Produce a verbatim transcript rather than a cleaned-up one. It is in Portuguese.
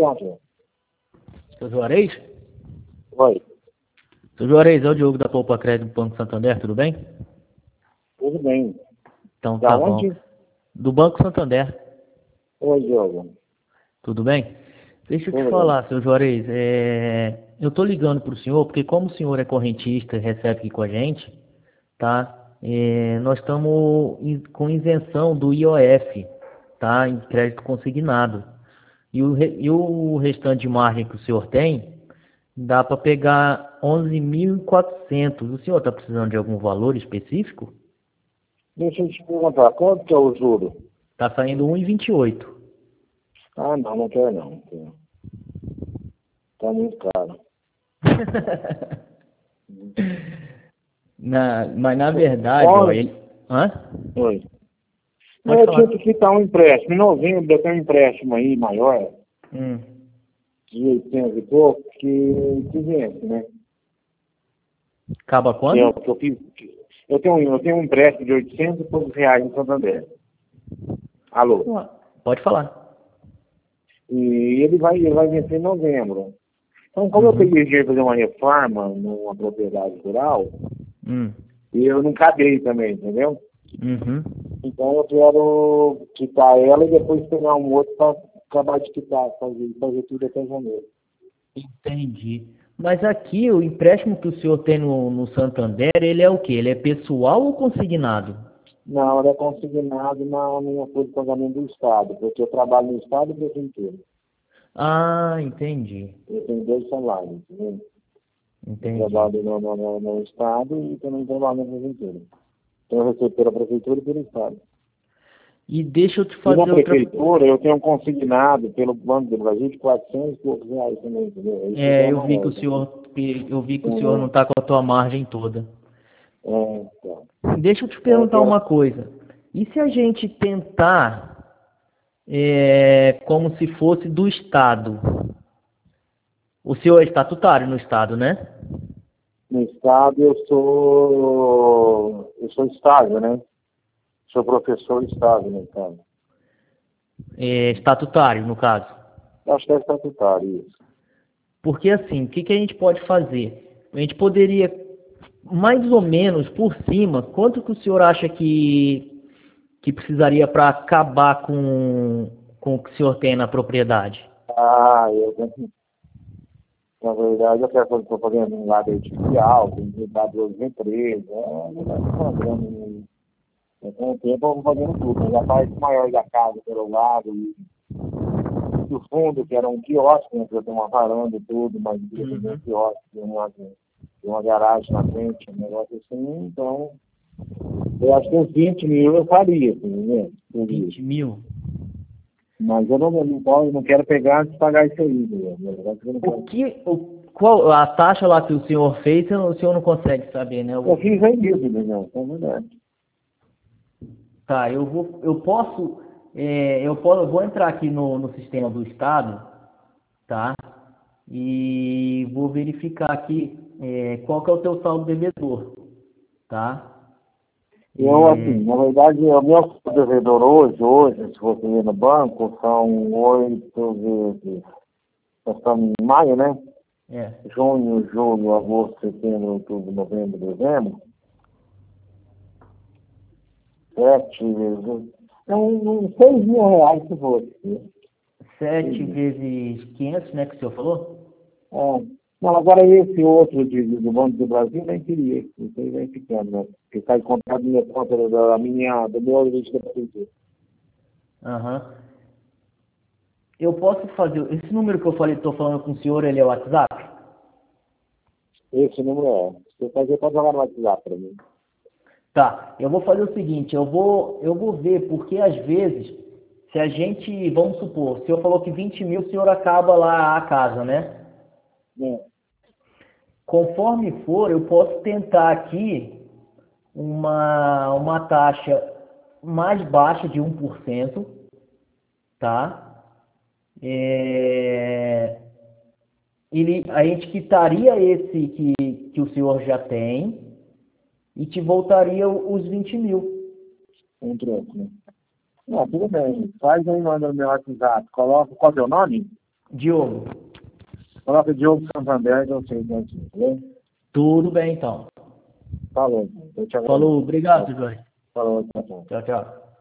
pronto. Seu Juarez? Oi. Seu Juarez, é o Diogo da Poupa Crédito do Banco Santander, tudo bem? Tudo bem. Então Da tá onde? bom. Do Banco Santander, Oi, Diogo. tudo bem? Deixa eu te Tudo bem. falar, seu Juarez, é... eu tô ligando pro senhor, porque como o senhor é correntista e recebe aqui com a gente, tá? É, nós estamos com isenção do I O F, tá? Em crédito consignado. E o, re- e o restante de margem que o senhor tem, dá para pegar onze mil e quatrocentos. O senhor está precisando de algum valor específico? Deixa eu te perguntar, quanto que é o juro? Tá saindo um e vinte e oito. Ah, não, não quero não. Não quero. Tá muito caro. Na, mas na verdade, ó, Olha, ele... Hã? oi. Não, Pode eu tinha que falar. quitar um empréstimo. Em novembro eu tenho um empréstimo aí maior, Hum. de oitocentos e pouco, que, que vence, né? Acaba Que é quando? o que eu fiz. Eu tenho, eu tenho um empréstimo de oitocentos e poucos reais no Santander. Alô? Ué, pode falar. E ele vai, ele vai vencer em novembro. Então, como eu Uhum. peguei dinheiro para fazer uma reforma numa propriedade rural, Hum. e eu não cadei também, entendeu? Uhum. Então eu quero quitar ela e depois pegar um outro para acabar de quitar, fazer, fazer tudo até janeiro. Entendi. Mas aqui o empréstimo que o senhor tem no, no Santander, ele é o quê? Ele é pessoal ou consignado? Não, ela é consignado na minha folha de pagamento do Estado, porque eu trabalho no Estado e prefeitura. Ah, entendi. Eu tenho dois salários, entendeu? Eu Entendi. trabalho no, no, no, no Estado e também trabalho na prefeitura. Então eu recebo pela prefeitura e pelo Estado. E deixa eu te E na fazer outra. prefeitura eu tenho consignado pelo Banco do Brasil de quatrocentos e poucos reais também, entendeu? Isso já é É, eu uma vi que o média. senhor, eu vi que o senhor não Então, está com a tua margem toda. é, então, Deixa eu te então eu perguntar quero. uma coisa. E se a gente tentar é, como se fosse do Estado? O senhor é estatutário no Estado, né? No Estado eu sou. Eu sou estável, né? Sou professor estável no Estado. É, estatutário, no caso. Acho que é estatutário isso. Porque assim, o que, que a gente pode fazer? A gente poderia, mais ou menos por cima, quanto que o senhor acha que, que precisaria para acabar com, com o que o senhor tem na propriedade? Ah, eu tenho. Na verdade, eu quero estou fazendo um lado artificial, tenho que dar duas empresas, é, eu estou fazendo. Com o tempo eu vou fazendo tudo, mas a parte maior da casa pelo lado e do fundo, que era um quiosque, né? Que eu tenho uma varanda e tudo, mas eu queria fazer um Uhum. quiosque, tem uma, tem uma garagem na frente, um negócio assim, então eu acho que uns vinte mil eu faria, assim, né? Por isso. vinte mil? Mas eu não, eu não, posso, não quero pegar antes de pagar isso aí, né? Na verdade, eu não O quero. que, o, qual, a taxa lá que o senhor fez, o senhor não consegue saber, né? Eu O- fiz vendido, né? Não, é verdade. tá, eu vou, eu posso, é, eu posso, eu vou entrar aqui no, no sistema do Estado, tá? E vou verificar aqui é, qual que é o teu saldo devedor, tá? Eu, É, assim, na verdade, o meu devedor hoje, hoje, se você ver no banco, são oito vezes. Nós estamos em maio, né? é, Junho, julho, agosto, setembro, outubro, novembro, dezembro. Sete vezes. É um, um, seis mil reais se fosse. Né? Seis sete mil. vezes quinhentos, né, que o senhor falou? É. Não, agora esse outro de, de- do Banco do Brasil nem queria. Isso aí vem ficando, né? Porque está encontrado na minha conta da minha, do meu limite da prefeitura. Aham. Eu posso fazer, esse número que eu falei, estou falando com o senhor, ele é o WhatsApp? Esse número é. Se você fazer, pode jogar no WhatsApp para mim. Tá, eu vou fazer o seguinte, eu vou, eu vou ver, porque às vezes, se a gente, vamos supor, o senhor falou que vinte mil o senhor acaba lá a casa, né? É. Conforme for, eu posso tentar aqui uma, uma taxa mais baixa de um por cento, tá? É, ele, a gente quitaria esse que, que o senhor já tem e te voltaria os vinte mil. Um troco, né? Não, tudo bem. Faz aí, manda no meu WhatsApp. Coloca, qual é o teu nome? Diogo. Coloca Diogo Santander, que eu sei quem é, tá bem? Tudo bem, então. Falou. Eu te agradeço. Falou, obrigado, Jorge. Falou, tchau, tchau. Tchau, tchau.